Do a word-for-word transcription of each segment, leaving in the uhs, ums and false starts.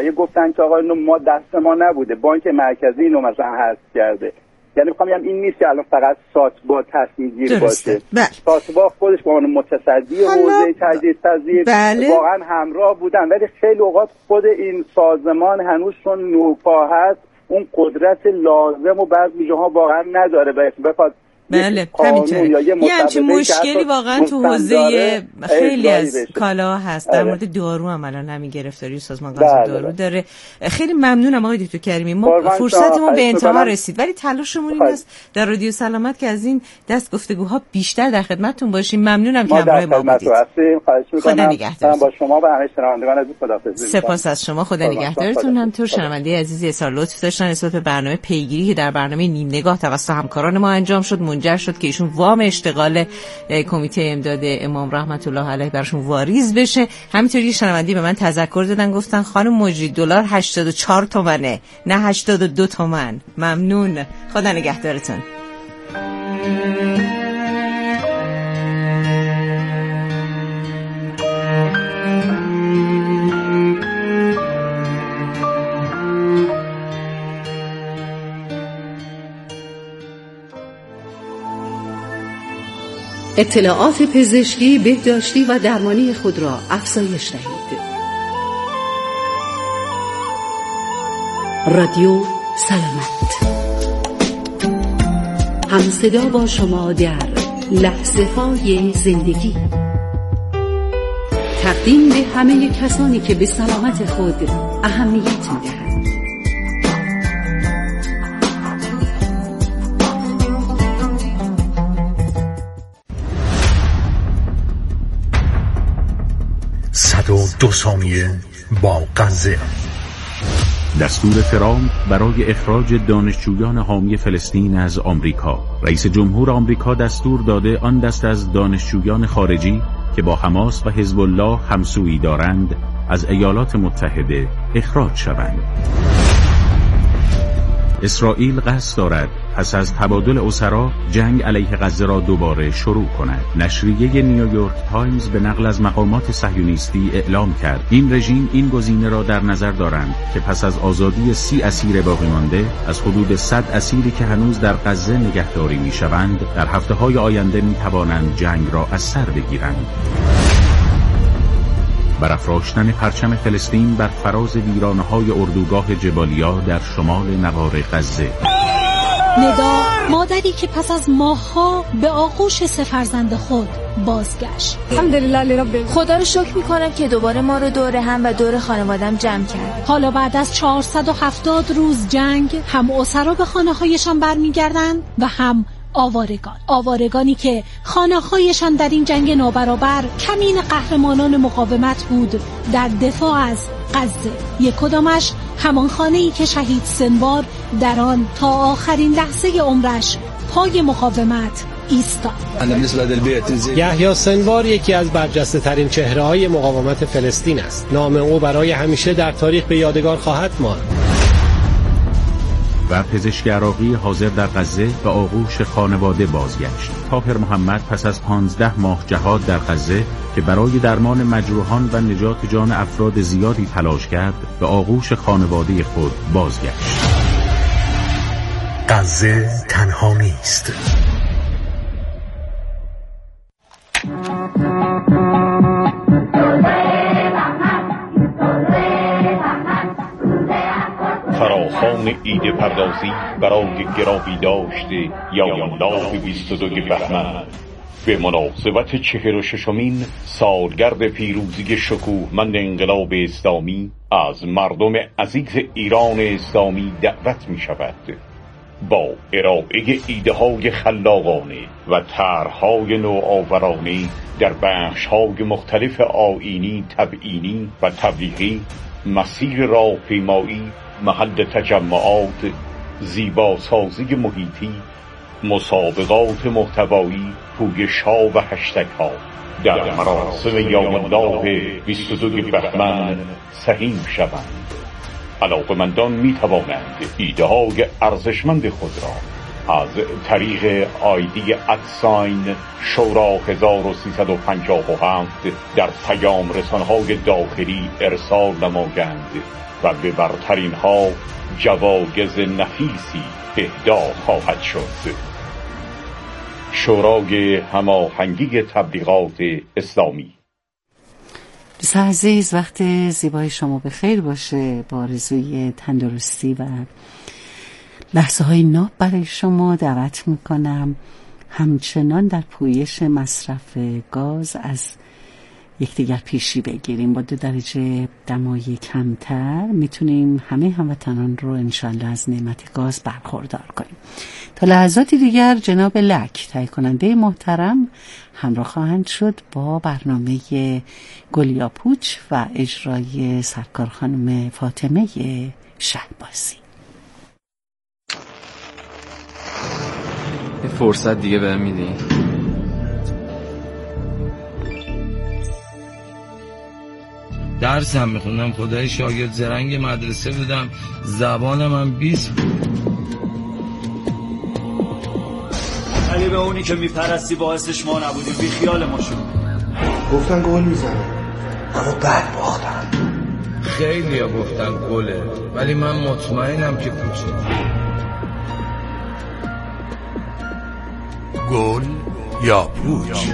اولیه گفتن که آقا اینو ما دست ما نبوده، بانک مرکزی اینو مثلا حذف کرده. یعنی میخوام بگم این نیست که الان فقط ساتبا تصمیم گیر باشه. ساتبا خودش به عنوان متصدی حوزه تجدید پذیر بله. واقعا همراه بودن، ولی خیلی اوقات خود این سازمان هنوز چون نوپا هست اون قدرت لازم و بعضی جاها واقعا نداره بخواد بله همینطوره. یه همچین مشکلی واقعا تو حوزه خیلی از کالا هست. در مورد دارو هم الان همین گرفتاری سازمان غذا دارو داره. خیلی ممنونم آقای دکتر کریمی. ما فرصتمون به انتها رسید ولی تلاشمون این است در رادیو سلامت که از این دست گفتگوها بیشتر در خدمتتون باشیم. ممنونم که همراه ما بودید. خدا نگهدارتون. با شما و همه شنوندگان عزیز خداحافظی. سپاس از شما. خدا نگهدارتون. همینطور شنونده عزیزی اصرار لطف داشتن نسبت به برنامه پیگیری که در برنامه نیم نگاه توسط همکاران ما انجام شد منجر شد که ایشون وام اشتغال کمیته امداد امام رحمت الله علیه براشون واریز بشه. همینطوری یه شنوندی به من تذکر دادن گفتن خانم مجری دلار هشتاد و چهار تومنه نه هشتاد و دو تومن. ممنون. خدا نگهدارتون. اطلاعات پزشکی، بهداشتی و درمانی خود را افزایش دهید. رادیو سلامت، همصدا با شما در لحظه های زندگی. تقدیم به همه کسانی که به سلامت خود اهمیت می‌دهند. صد و دو ثانیه با غزه. دستور ترامپ برای اخراج دانشجویان حامی فلسطین از آمریکا. رئیس جمهور آمریکا دستور داده آن دست از دانشجویان خارجی که با حماس و حزب الله همسویی دارند از ایالات متحده اخراج شوند. اسرائیل قصد دارد پس از تبادل اسرا جنگ علیه غزه را دوباره شروع کند. نشریه نیویورک تایمز به نقل از مقامات صهیونیستی اعلام کرد این رژیم این گزینه را در نظر دارند که پس از آزادی سی اسیر باقی مانده از حدود صد اسیری که هنوز در غزه نگهداری می‌شوند در هفته‌های آینده می‌توانند جنگ را از سر بگیرند. برافراشتن پرچم فلسطین بر فراز ویرانه‌های اردوگاه جبالیا در شمال نوار غزه. ندا، مادری که پس از ماه‌ها به آغوش سه فرزند خود بازگشت. الحمدلله لرب. خدا رو شکر می‌کنم که دوباره ما رو دور هم و دور خانواده‌ام جمع کرد. حالا بعد از چهارصد و هفتاد روز جنگ هم اسرا به خانه‌هایشان برمیگردند و هم آوارگان آوارگانی که خانه‌هایشان در این جنگ نابرابر کمین قهرمانان مقاومت بود در دفاع از غزه. یک کدامش همان خانه‌ای که شهید سنوار در آن تا آخرین لحظه عمرش پای مقاومت ایستاد. یحیی سنوار یکی از برجسته ترین چهره‌های مقاومت فلسطین است. نام او برای همیشه در تاریخ به یادگار خواهد ماند. و پزشک عراقی حاضر در غزه به آغوش خانواده بازگشت. طاهر محمد پس از پانزده ماه جهاد در غزه که برای درمان مجروحان و نجات جان افراد زیادی تلاش کرد به آغوش خانواده خود بازگشت. غزه تنها نیست. فراخوان ایده پردازی برای گرامی داشته یا الله بیست و دو بهمن به مناسبت چهل و ششمین سالگرد پیروزی شکوهمند انقلاب اسلامی از مردم عزیز ایران اسلامی دعوت می شود با ارائه ایده های خلاقانه و طرح‌های نوآورانه در بخش‌های مختلف آیینی، تبیینی و تبلیغی، مسیر راهپیمایی، محل تجمعات، زیباسازی محیطی، مسابقات محتوایی، پویش‌ها و هشتگ‌ها در مراسم یوم الله بیست و دو بهمن سهیم شوند. علاقه‌مندان می‌توانند ایده‌های ارزشمند خود را از طریق آیدی ادساین شورا هزار و سیصد و پنجاه و هفت در پیام رسانه‌های داخلی ارسال نمایند و به برترین ها جوایز نفیسی اهدا خواهد شد. شورای هماهنگی تبلیغات اسلامی. دوستان عزیز، وقت زیبای شما به خیر باشه. با آرزوی تندرستی و لحظه های ناب برای شما دعوت میکنم همچنان در پویش مصرف گاز از یکدیگر پیشی بگیریم. با دو درجه دمای کمتر میتونیم همه هموطنان رو انشالله از نعمت گاز برخوردار کنیم. تا لحظاتی دیگر جناب لک تهیه کننده محترم همراه خواهند شد با برنامه گلیاپوچ و اجرای سرکار خانم فاطمه شهبازی. یه فرصت دیگه بهم میدی؟ درس هم میخوندم، خدای شاگرد زرنگ مدرسه بودم، زبانم هم بیست بود. علی به اونی که میپرستی باعثش ما نبودیم، بی خیال ما شد. گفتن گل میزنه اما بد باختن. خیلی ها گفتن گله، ولی من مطمئنم که پوچه. گل یا پوچ؟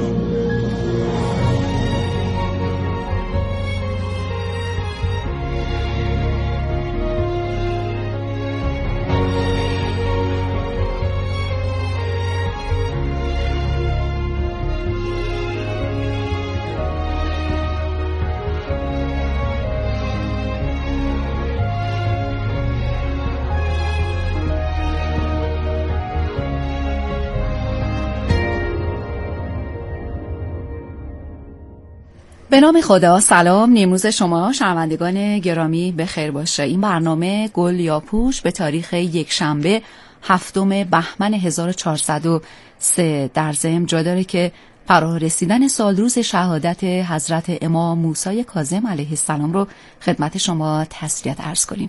به نام خدا. سلام، نیمروز شما شنوندگان گرامی به خیر باشه. این برنامه گل یا پوچ به تاریخ یک شنبه هفتم بهمن هزار و چهارصد و سه در ضمن جا داره که فرا رسیدن سالروز شهادت حضرت امام موسی کاظم علیه السلام رو خدمت شما تسلیت عرض کنیم.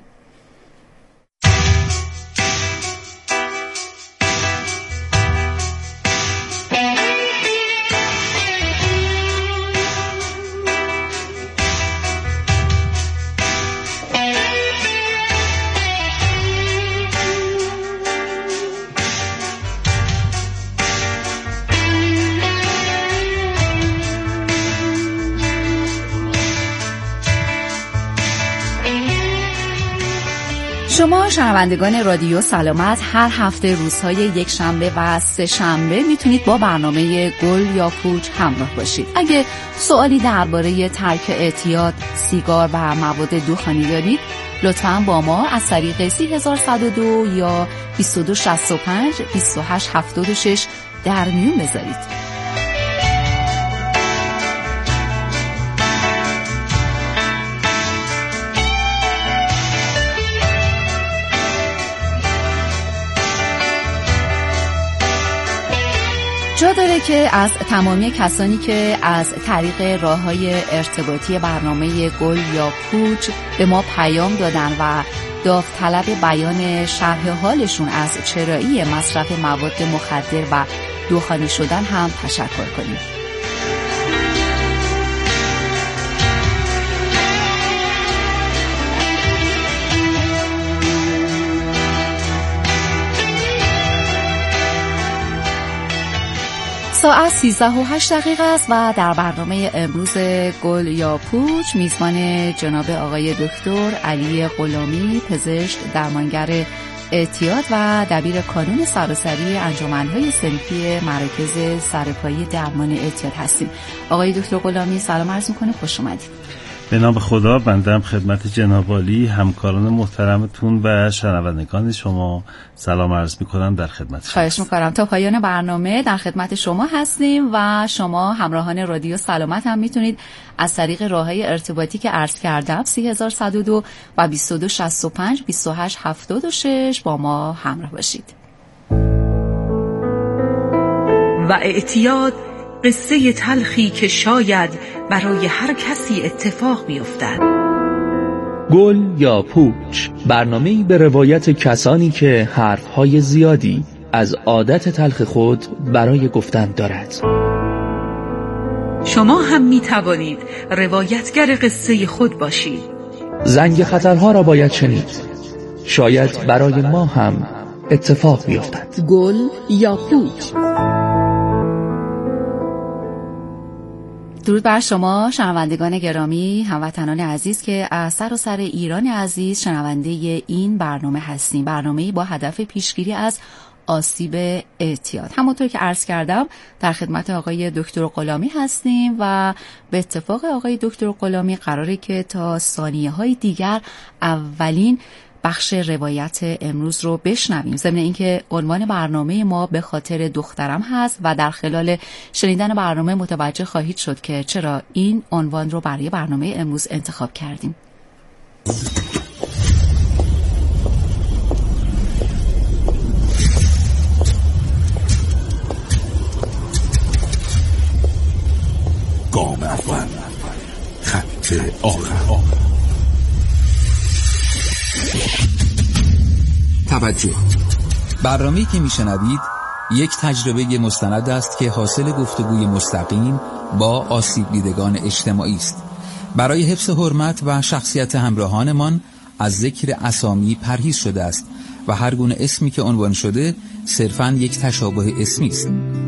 شما شنوندگان رادیو سلامت هر هفته روزهای یک شنبه و سه شنبه میتونید با برنامه گل یا پوچ همراه باشید. اگه سوالی درباره ترک اعتیاد، سیگار و مواد دخانی دارید، لطفاً با ما از طریق سی هزار صد و دو یا بیست و دو شصت و پنج بیست و هشت هفتاد و شش در میون بذارید. جا داره که از تمامی کسانی که از طریق راه‌های ارتباطی برنامه گل یا پوچ به ما پیام دادن و داوطلب بیان شرح حالشون از چرایی مصرف مواد مخدر و دخانی شدن هم تشکر کنیم. ساعت سیزده و هشت دقیقه است و در برنامه امروز گل یا پوچ میزبان جناب آقای دکتر علی غلامی، پزشک درمانگر اعتیاد و دبیر کانون سراسری انجمن‌های صنفی مراکز سرپایی درمان اعتیاد هستیم. آقای دکتر غلامی سلام عرض می‌کنم، خوش اومدید. به نام خدا، بنده هم خدمت جناب عالی، همکاران محترمتون و شنوندگان شما سلام عرض می‌کنم، در خدمت شما. خواهش می‌کنم. تا پایان برنامه در خدمت شما هستیم و شما همراهان رادیو سلامت هم میتونید از طریق راه‌های ارتباطی که عرض کردم سی هزار صد و دو و بیست و دو شصت و پنج بیست و هشت هفتاد و شش با ما همراه باشید. و اعتیاد قصه تلخی که شاید برای هر کسی اتفاق بیفتد. گل یا پوچ، برنامه‌ای به روایت کسانی که حرف‌های زیادی از عادت تلخ خود برای گفتن دارد. شما هم می توانید روایتگر قصه خود باشید. زنگ خطرها را باید شنید. شاید برای ما هم اتفاق بیفتد. گل یا پوچ. درود بر شما شنوندگان گرامی، هموطنان عزیز که از سراسر ایران عزیز شنونده این برنامه هستیم. برنامه‌ای با هدف پیشگیری از آسیب اعتیاد. همونطور که عرض کردم در خدمت آقای دکتر غلامی هستیم و به اتفاق آقای دکتر غلامی قراره که تا ثانیه‌های دیگر اولین بخش روایت امروز رو بشنویم. ضمن اینکه عنوان برنامه ما به خاطر دخترم هست و در خلال شنیدن برنامه متوجه خواهید شد که چرا این عنوان رو برای برنامه امروز انتخاب کردیم. گام اول، خط آخر. توجه، برنامه‌ای که میشنوید یک تجربه مستند است که حاصل گفتگوی مستقیم با آسیب دیدگان اجتماعی است. برای حفظ حرمت و شخصیت همراهانمان از ذکر اسامی پرهیز شده است و هر گونه اسمی که عنوان شده صرفاً یک تشابه اسمی است.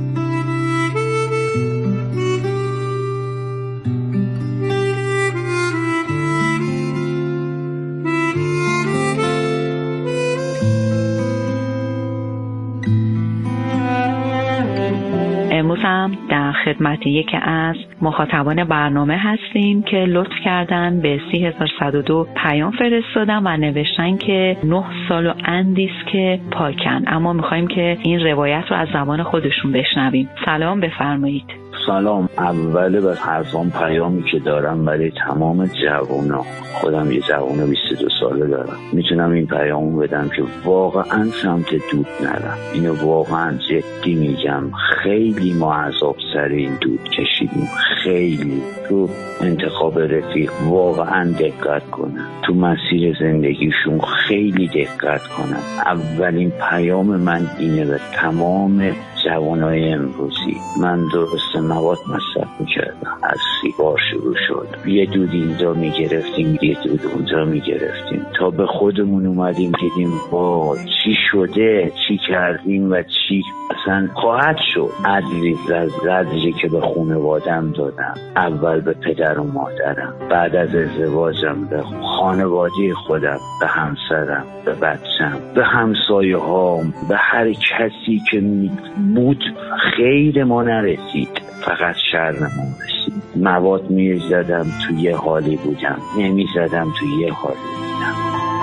در خدمت یکی از مخاطبان برنامه هستیم که لطف کردن به سی هزار و صد و دو پیام فرستادن و نوشتن که نه سال و اندیست که پاکن، اما میخوایم که این روایت رو از زبان خودشون بشنویم. سلام، بفرمایید. سلام. اول بس حرفان پیامی که دارم برای تمام جوانا، خودم یه جوان بیست و دو ساله دارم، میتونم این پیامو بدم که واقعا سمت دود نرم. اینو واقعا جدی میگم. خیلی ما عذاب سر این دود کشیدیم، خیلی. تو انتخاب رفیق واقعا دقت کنن، تو مسیر زندگیشون خیلی دقت کنن. اولین پیام من اینه به تمام جوانای امروزی. من درست مواد مصرف میکردم، از سیگار شروع شد، یه دود اینجا میگرفتیم یه دود اونجا میگرفتیم تا به خودمون اومدیم دیدیم با چی شده، چی کردیم و چی اصلا خواهد شد. عزیز از قدری که به خانوادم دادم، اول به پدر و مادرم، بعد از ازدواجم به خانواده خودم، به همسرم، به بچم، به همسایه هام، به هر کسی که می بود. خیر ما نرسید، فقط شر ما رسید. مواد می زدم تو یه حالی بودم، نمی زدم تو یه حالی بودم.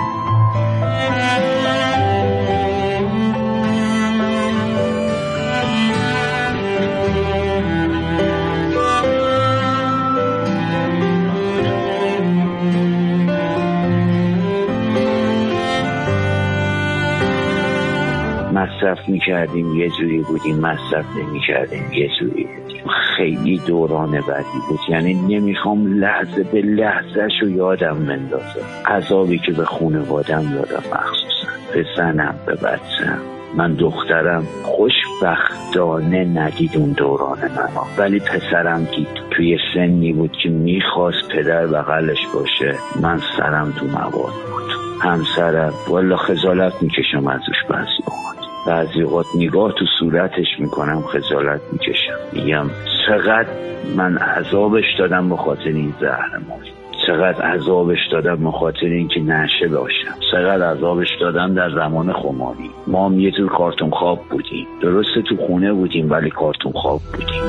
مصرف میکردیم یه جوری بودیم، مصرف نمیکردیم یه جوری بودیم. خیلی دوران بدی بود، یعنی نمیخوام لحظه به لحظه شو یادم بندازم. عذابی که به خانوادم دادم، مخصوصا به زنم، به بچم. من دخترم خوشبختانه ندید اون دوران منو، ولی پسرم دید. توی سنی بود که میخواست پدر بغلش باشه، من سرم تو مواد بود. همسرم والا خجالت میکشم ازش بعضی اوقات. بعضی اوقات نگاه تو صورتش میکنم خجالت میکشم، میگم چقدر من عذابش دادم به خاطر این زهرمار، چقدر عذابش دادم به خاطر اینکه نشه باشم، چقدر عذابش دادم در زمان خماری. ما هم یه جور کارتون خواب بودیم، درسته تو خونه بودیم ولی کارتون خواب بودیم.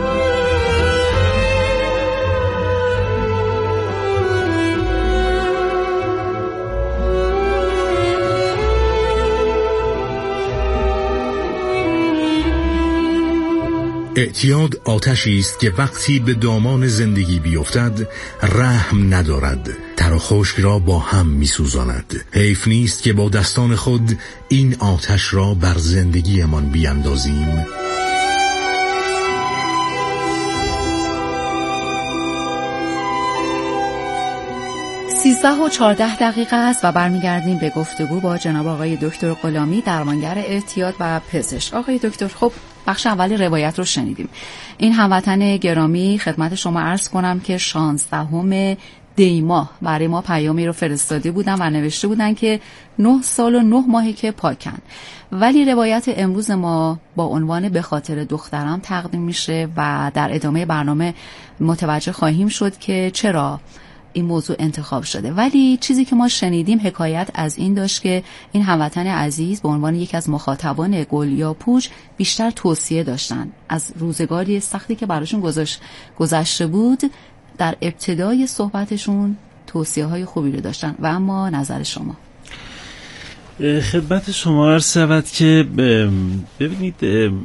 اعتیاد آتشی است که وقتی به دامان زندگی بیفتد رحم ندارد، تر و خشک را با هم میسوزاند. حیف نیست که با دستان خود این آتش را بر زندگیمان بیاندازیم. سیزده و چهارده دقیقه است و برمیگردیم به گفتگو با جناب آقای دکتر غلامی، درمانگر اعتیاد و پزشک. آقای دکتر، خب بخش اول روایت رو شنیدیم. این هموطن گرامی خدمت شما عرض کنم که شانزدهم دیما برای ما پیامی رو فرستاده بودن و نوشته بودن که نه سال و نه ماهی که پاکن، ولی روایت امروز ما با عنوان به خاطر دخترم تقدیم میشه و در ادامه برنامه متوجه خواهیم شد که چرا این موضوع انتخاب شده. ولی چیزی که ما شنیدیم حکایت از این داشت که این هموطن عزیز به عنوان یک از مخاطبان گل یا پوچ بیشتر توصیه داشتن از روزگاری سختی که براشون گذشت گذشته بود. در ابتدای صحبتشون توصیه های خوبی رو داشتن و اما نظر شما؟ خدمت شما عرض شود که ببینید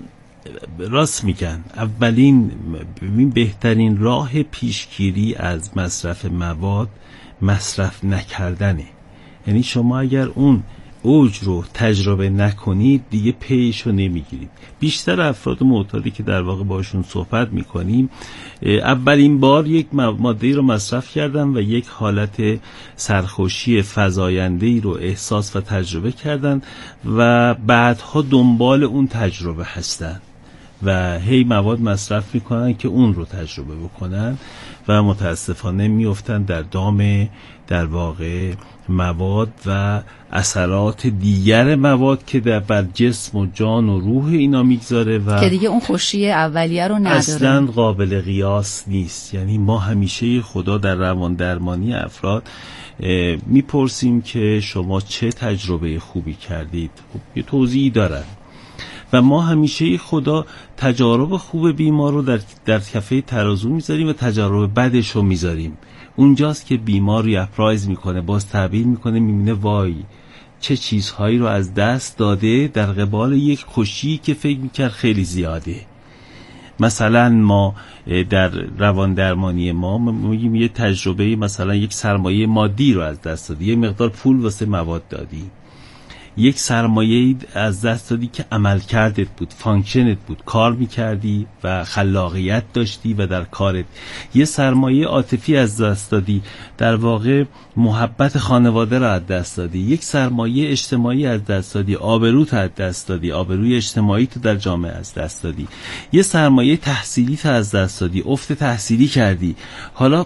راست میگن، اولین بهترین راه پیشگیری از مصرف مواد مصرف نکردنه. یعنی شما اگر اون اوج رو تجربه نکنید دیگه پیش رو نمیگیرید. بیشتر افراد معتادی که در واقع باشون صحبت میکنیم اولین بار یک ماده رو مصرف کردن و یک حالت سرخوشی فزاینده‌ای رو احساس و تجربه کردن و بعدها دنبال اون تجربه هستن و هی مواد مصرف میکنن که اون رو تجربه بکنن و متاسفانه میافتن در دام در واقع مواد و اثرات دیگر مواد که در بر جسم و جان و روح اینا میگذاره و که دیگه اون خوشی اولیه رو نداره، اصلا قابل قیاس نیست. یعنی ما همیشه خدا در روان درمانی افراد میپرسیم که شما چه تجربه خوبی کردید، خب یه توضیحی دارن و ما همیشه خدا تجارب خوب بیمار رو در در کفه ترازو میذاریم و تجارب بدش رو میذاریم. اونجاست که بیمار ریاپرایز میکنه، باز تعبیر میکنه، میبینه وای چه چیزهایی رو از دست داده در قبال یک خوشی که فکر میکرد خیلی زیاده. مثلا ما در روان درمانی ما میگیم یه تجربه، مثلا یک سرمایه مادی رو از دست دادی، یه مقدار پول واسه مواد دادی، یک سرمایه از دست دادی که عمل کردت بود، فانکشنت بود، کار میکردی و خلاقیت داشتی و در کارت. یه سرمایه عاطفی از دست دادی، در واقع محبت خانواده را از دست دادی. یک سرمایه اجتماعی از دست دادی، آبروت از دست دادی، آبروی اجتماعی تو در جامعه از دست دادی. یه سرمایه تحصیلی تو از دست دادی، افت تحصیلی کردی. حالا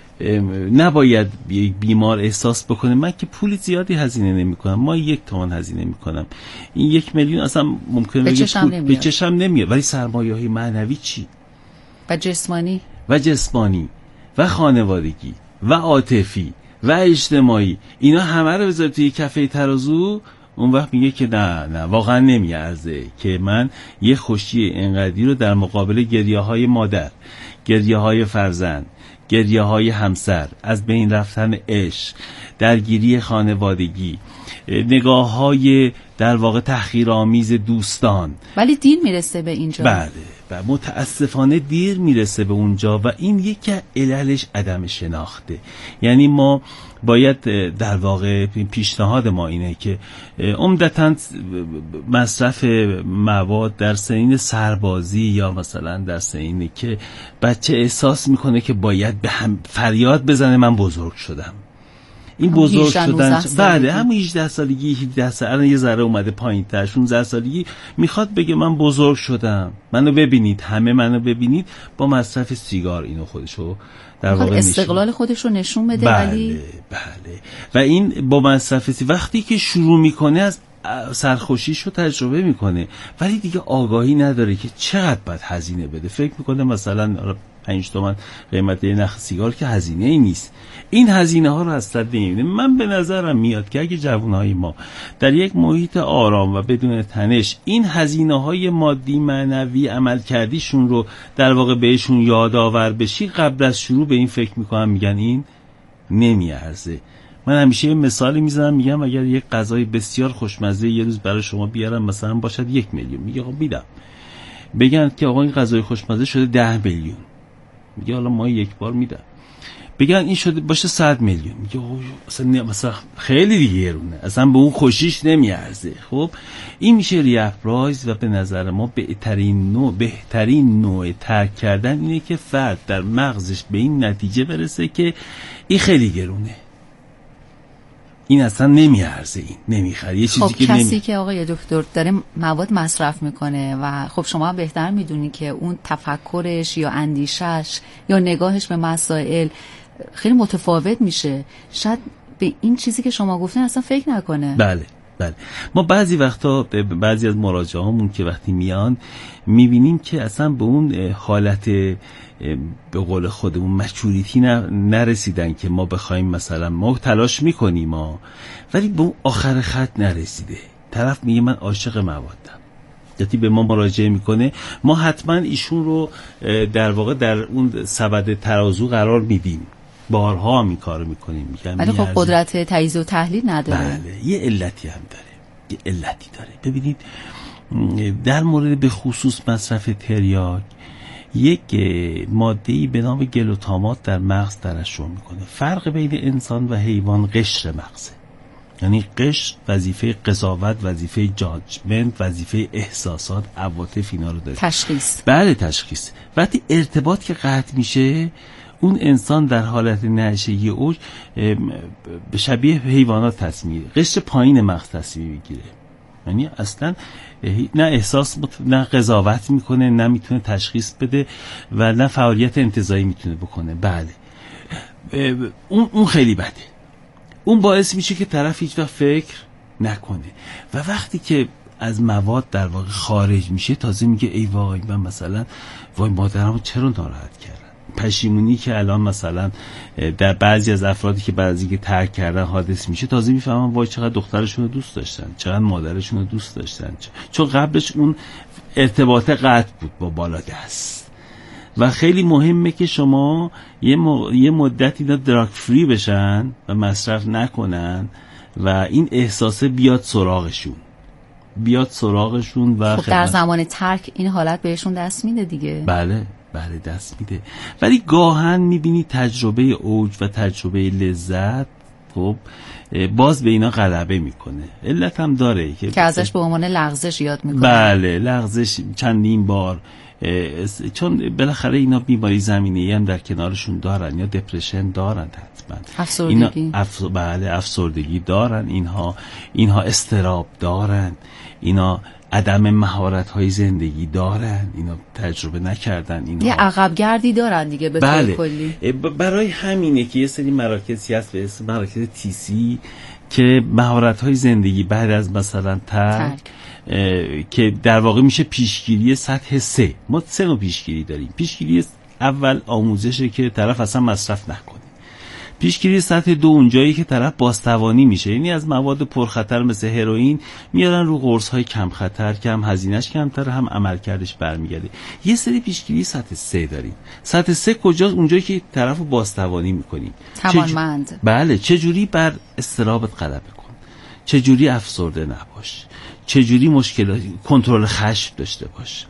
نباید یک بیمار احساس بکنه من که پول زیادی هزینه نمی کنم، ما یک تومن هزینه می کنم، این یک میلیون اصلا ممکنه به چشم نمیاد. به چشم نمیاد. ولی سرمایه های معنوی چی؟ و جسمانی و جسمانی و خانوادگی و عاطفی و اجتماعی، اینا همه رو بذاری توی کفه ترازو، اون وقت میگه که نه نه واقعا نمیارزه که من یه خوشی اینقدری رو در مقابل گریه های مادر، گریه های فرزند، گریه های همسر، از بین رفتن عشق، درگیری خانوادگی، نگاه های در واقع تحقیرآمیز دوستان. ولی دیر میرسه به اینجا. بله و متاسفانه دیر میرسه به اونجا و این یکی عللش عدم شناخته. یعنی ما باید در واقع پیشنهاد ما اینه که عمدتاً مصرف مواد در سنین سربازی یا مثلا در سنینی که بچه احساس میکنه که باید به هم فریاد بزنه من بزرگ شدم، این بزرگ شدن بعد همون هجده سالگی هجده سالگی یه ذره اومده پایین تر، شانزده سالگی میخواد بگه من بزرگ شدم، منو ببینید، همه منو ببینید. با مصرف سیگار اینو خودشو در واقع استقلال خودش رو نشون بده. بله ولی بله و این با مصرف سی وقتی که شروع میکنه از سرخوشیشو تجربه میکنه ولی دیگه آگاهی نداره که چقدر باید هزینه بده. فکر میکنه مثلا پنج تومن قیمت یه نخ سیگار که هزینه ای نیست. این هزینه ها رو اصلا نمیبینه. من به نظرم میاد که اگه جوانهای ما در یک محیط آرام و بدون تنش این هزینه های مادی معنوی عمل کردیشون رو در واقع بهشون یادآور بشی، قبل از شروع به این فکر میکنم میگن این نمیارزه. من همیشه یه مثالی میزنم، میگم اگر یک غذای بسیار خوشمزه یه روز برای شما بیارم مثلا باشد یک میلیون، میگه خب میدم. بگن که آقا این غذای خوشمزه شده ده میلیون، میگه حالا ما یک بار میدم. بگن این شده باشه صد میلیون، میگه اصلا مثلا خیلی دیگه گرونه، اصلا به اون خوشیش نمیارزه. خب این میشه ریاپرایز و به نظر ما بهترین نوع بهترین نوع ترک کردن اینه که فرد در مغزش به این نتیجه برسه که این خیلی گرونه، این اصلا نمیارزه، این نمیخره، یه چیزی خب که کسی نمی... که آقای دکتر داره مواد مصرف میکنه و خب شما بهتر میدونی که اون تفکرش یا اندیشش یا نگاهش به مسائل خیلی متفاوت میشه. شاید به این چیزی که شما گفتین اصلا فکر نکنه. بله بله. ما بعضی وقتا بعضی از مراجعهامون که وقتی میان میبینیم که اصلا به اون حالت به قول خودمون مچوریتی نرسیدن که ما بخوایم، مثلا ما تلاش میکنیم ما، ولی به اون آخر خط نرسیده. طرف میگه من عاشق موادم، یعنی به ما مراجعه میکنه، ما حتما ایشون رو در واقع در اون سبد ترازو قرار میدیم، بارها هم این کارو میکنیم، میگم ولی خب قدرت تجزیه و تحلیل نداره. بله یه علتی هم داره، یه علتی داره. ببینید در مورد به خصوص مصرف تریاک یک ماده‌ای به نام گلوتامات در مغز ترشح میکنه. فرق بین انسان و حیوان قشر مغزه، یعنی قشر وظیفه قضاوت، وظیفه جاجمنت، وظیفه احساسات، عواطف اینا رو داره. تشخیص. بله تشخیص. وقتی ارتباط که قطع میشه، اون انسان در حالت نشگی اوج به شبیه حیوانات تصمیم، قشر پایین مغز تصمیم میگیره، یعنی اصلا نه احساس نه قضاوت میکنه، نه میتونه تشخیص بده و نه فعالیت انتزاعی میتونه بکنه. بله اون اون خیلی بده. اون باعث میشه که طرف هیچ وقت فکر نکنه و وقتی که از مواد در واقع خارج میشه تازه میگه ای وای من مثلا وای مادرمو چرا ناراحت کردم. پشیمونی که الان مثلا در بعضی از افرادی که بعضی که ترک کردن حادث میشه، تازه میفهمن وای چقدر دخترشون رو دوست داشتن، چقدر مادرشون رو دوست داشتن، چون قبلش اون ارتباط قطع بود با بالادست. و خیلی مهمه که شما یه, م... یه مدت اینا دراگ فری بشن و مصرف نکنن و این احساسه بیاد سراغشون بیاد سراغشون و خب در زمان ترک این حالت بهشون دست میده دیگه. بله بله دست میده. ولی گاهن میبینی تجربه اوج و تجربه لذت خب باز به اینا غلبه میکنه. علت هم داره که, که ازش به عنوان لغزش یاد میکنه. بله لغزش چندین بار، چون بالاخره اینا بیماری زمینه‌ای هم در کنارشون دارن، یا دپرشن دارن، حتما افسردگی اینا اف... بله افسردگی دارن، اینها اینها اضطراب دارن، اینا عدم مهارت‌های زندگی دارن، اینا تجربه نکردن، اینها یه عقب گردی دارن دیگه به طور بله. کلی. برای همینه که یه سری مراکزی هست به اسم مراکز تیسی که مهارت‌های زندگی بعد از مثلا ترک که در واقع میشه پیشگیری سطح سه. ما سه نوع پیشگیری داریم. پیشگیری اول آموزشه که طرف اصلا مصرف نکنه. پیشگیری سطح دو اونجایی که طرف بازتوانی میشه، یعنی از مواد پرخطر مثل هروئین میارن رو قرص‌های کم خطر که هم هزینه‌اش کمتر هم عملکردش برمیگرده. یه سری پیشگیری سطح سه داریم. سطح سه کجاست؟ اونجایی که طرفو بازتوانی میکنیم. توانمند. چه بله، چه جوری بر اضطرابت غلبه کن، چه جوری افسرده نباش، چه جوری مشکلات کنترل خشم داشته باش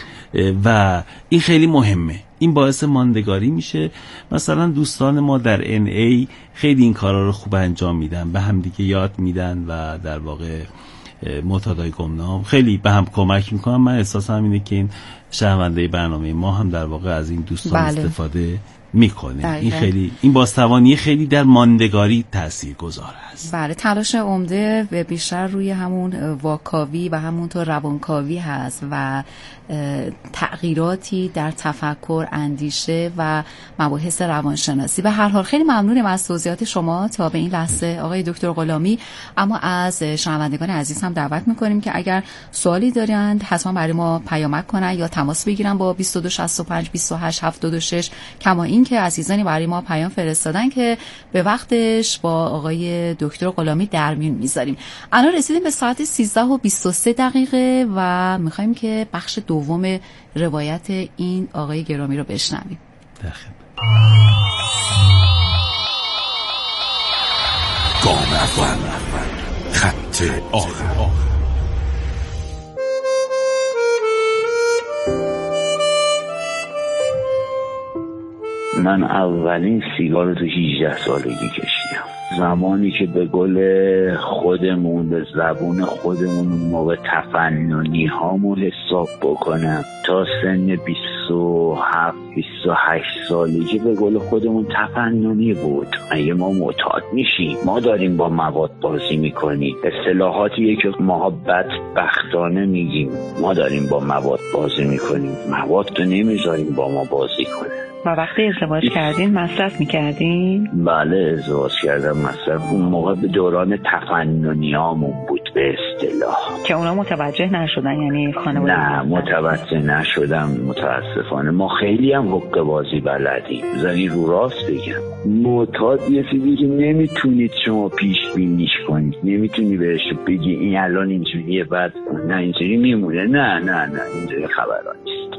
و این خیلی مهمه. این باعث ماندگاری میشه. مثلا دوستان ما در ان ای خیلی این کارا رو خوب انجام میدن، به هم دیگه یاد میدن و در واقع معتادای گمنام خیلی به هم کمک میکنن. من احساسم اینه که این شنونده برنامه ما هم در واقع از این دوستان بله. استفاده میکنه. این خیلی این بازتوانی خیلی در ماندگاری تاثیرگذار است. بله تلاش عمده و بیشتر روی همون واکاوی و همونطور روانکاوی هست و تغییراتی در تفکر، اندیشه و مباحث روانشناسی. به هر حال خیلی ممنونم از توضیحات شما تا به این لحظه آقای دکتر غلامی. اما از شنوندگان عزیز هم دعوت میکنیم که اگر سوالی دارند حتما برای ما پیامک کنن یا تماس بگیرن با بیست و دو شصت و پنج بیست و هشت هفتاد و شش. کما این که عزیزانی برای ما پیام فرستادن که به وقتش با آقای دکتر غلامی در میون میذاریم. الان رسیدیم به ساعت سیزده و بیست و سه دقیقه و میخوایم که بخش دوم روایت این آقای گرامی رو بشنویم. گام اول، خط آخر. من اولین سیگار رو تو هجده سالگی کشیدم. زمانی که به گل خودمون، به زبون خودمون موقع تفننی هامو حساب بکنم تا سن بیست و هفت بیست و هشت سالگی به گل خودمون تفننی بود. اگه ما معتاد میشیم، ما داریم با مواد بازی میکنیم. اصطلاحاتیه که ما بدبختانه میگیم ما داریم با مواد بازی میکنیم. مواد تو نمیذاریم با ما بازی کنه. و وقتی ازدواج کردین مصرف میکردین؟ بله ازدواج کردم مصرف. اون موقع به دوران تفننیامون بود به اصطلاح. که اونا متوجه نشدن یعنی خانواده؟ نه متوجه نشدم متاسفانه. ما خیلی هم حقه بازی بلدیم. زنی رو راست بگم، معتاد یه چیزی که نمیتونید شما پیش بینیش کنید، نمیتونی بهش بگی این الان اینجوریه بعد نه اینجوری میمونه. نه نه نه اینجوری خبران نیست.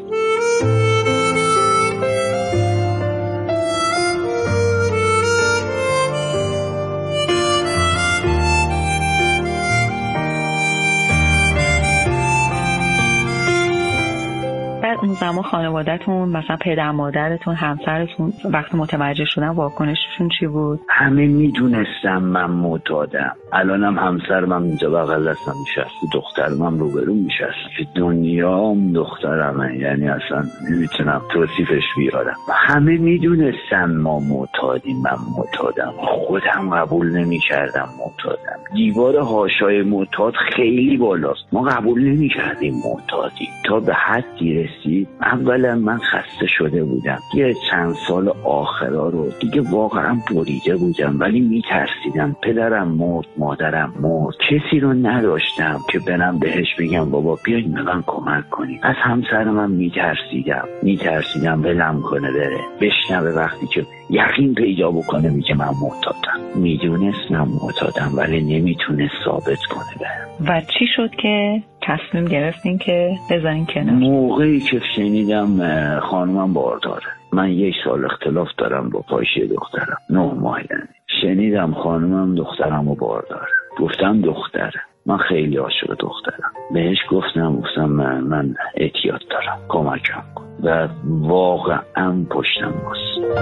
اون زمان خانواده‌تون مثلا پدر مادرتون همسرتون وقتی متوجه شدن واکنششون چی بود؟ همه میدونستم من معتادم. الانم همسرم هم اینجا بغل دستم نشسته، دخترم هم روبرو نشسته. دنیام دخترمه، یعنی اصلا نمیتونم توصیفش بیارم. همه میدونستم ما معتادیم، من معتادم. خودم قبول نمیکردم معتادم. دیوار حاشای معتاد خیلی بالاست، ما قبول نمیکردیم معتادیم تا به حدی رسید. اولا من خسته شده بودم، یه چند سال آخرا رو دیگه واقعا بریده بودم، ولی میترسیدم. پدرم مرد، مادرم مرد، کسی رو نداشتم که برم بهش بگم بابا بیاید به من کمک کنید. از همسرم هم میترسیدم میترسیدم ولم کنه بره بشنوه وقتی که یقین پیدا بکنه میگه من معتادم. میدونستم معتادم ولی نمیتونه ثابت کنه برم. و چی شد که تصمیم گرفتین که بذارین کنار؟ موقعی که شنیدم خانومم بارداره، من یک سال اختلاف دارم با پایشه دخترم، نه ماه یعنی. شنیدم خانومم دخترم رو بارداره، گفتم دختره. من خیلی عاشق دخترم. بهش گفتم گفتم من, من اعتیاد دارم کمکم کن و واقعا پشتم باز.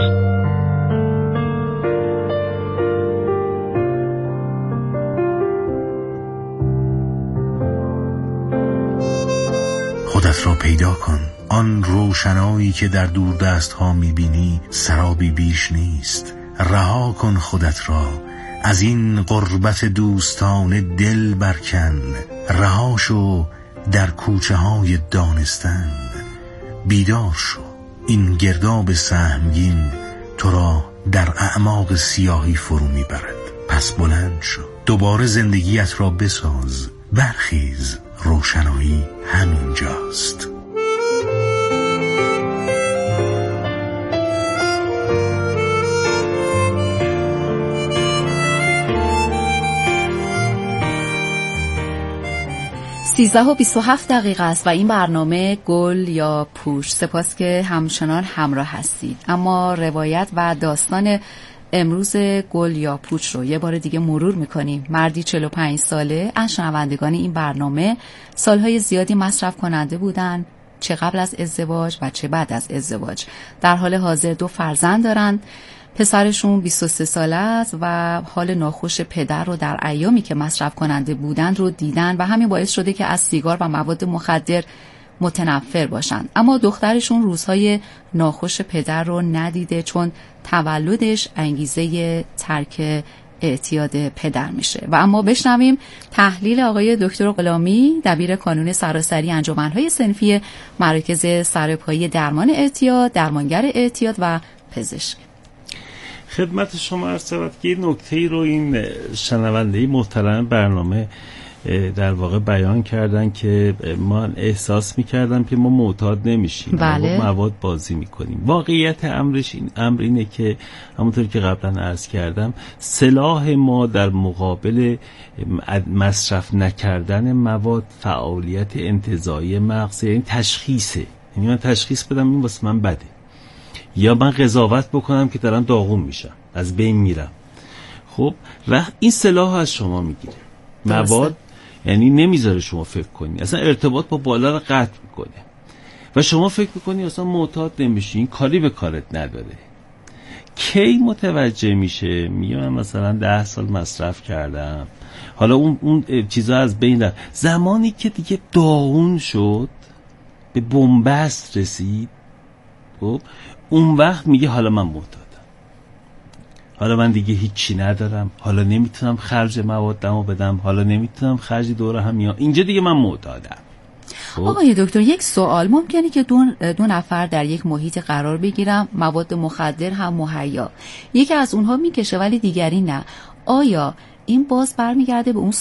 خودت را پیدا کن. آن روشنایی که در دور دست ها میبینی سرابی بیش نیست. رها کن خودت را از این غربت دوستان دل برکن. رها شو در کوچه های دانستن. بیدار شو، این گرداب سهمگین تو را در اعماق سیاهی فرو میبرد. پس بلند شو، دوباره زندگیت را بساز. برخیز، روشنایی همینجاست. سیزده و بیست و هفت دقیقه است و این برنامه گل یا پوچ. سپاس که همچنان همراه هستید. اما روایت و داستان امروز گل یا پوچ رو یه بار دیگه مرور میکنیم. مردی چهل و پنج ساله از شنوندگان این برنامه سالهای زیادی مصرف کننده بودن، چه قبل از ازدواج و چه بعد از ازدواج. در حال حاضر دو فرزند دارند. پسرشون بیست و سه ساله است و حال ناخوش پدر رو در ایامی که مصرف کننده بودند رو دیدن و همین باعث شده که از سیگار و مواد مخدر متنفر باشند. اما دخترشون روزهای ناخوش پدر رو ندیده، چون تولدش انگیزه ترک اعتیاد پدر میشه. و اما بشنویم تحلیل آقای دکتر غلامی، دبیر کانون سراسری انجمن‌های صنفی مراکز سرپایی درمان اعتیاد، درمانگر اعتیاد و پزشک. خدمت شما عرض شود که یه نکته‌ای رو این شنونده محترم برنامه در واقع بیان کردن که ما احساس می‌کردم که ما معتاد نمیشیم، بله. ما مواد بازی می‌کنیم. واقعیت امرش این امر اینه که همونطور که قبلا عرض کردم سلاح ما در مقابل مصرف نکردن مواد فعالیت انتزاعی مغز، یعنی تشخیصه. یعنی من تشخیص بدم این واسه من بده، یا من قضاوت بکنم که دارم داغون میشم، از بین میرم. خب و این سلاح از شما میگیره. مواد یعنی نمیذاره شما فکر کنی، اصلا ارتباط با بالا رو قطع میکنه و شما فکر میکنی اصلا معتاد نمیشی، این کاری به کارت نداره. کی متوجه میشه؟ میگه من مثلا ده سال مصرف کردم، حالا اون اون چیزا از بین رفت. زمانی که دیگه داغون شد، به بنبست رسید، خب اون وقت میگه حالا من معتادم، حالا من دیگه هیچی ندارم، حالا نمیتونم خرج موادمو بدم، حالا نمیتونم خرج دوره هم یا اینجا دیگه من معتادم. آقای دکتر یک سوال، ممکنه که دو, دو نفر در یک محیط قرار بگیرن، مواد مخدر هم مهیا، یکی از اونها میکشه ولی دیگری نه، آیا این باز برمیگرده به اون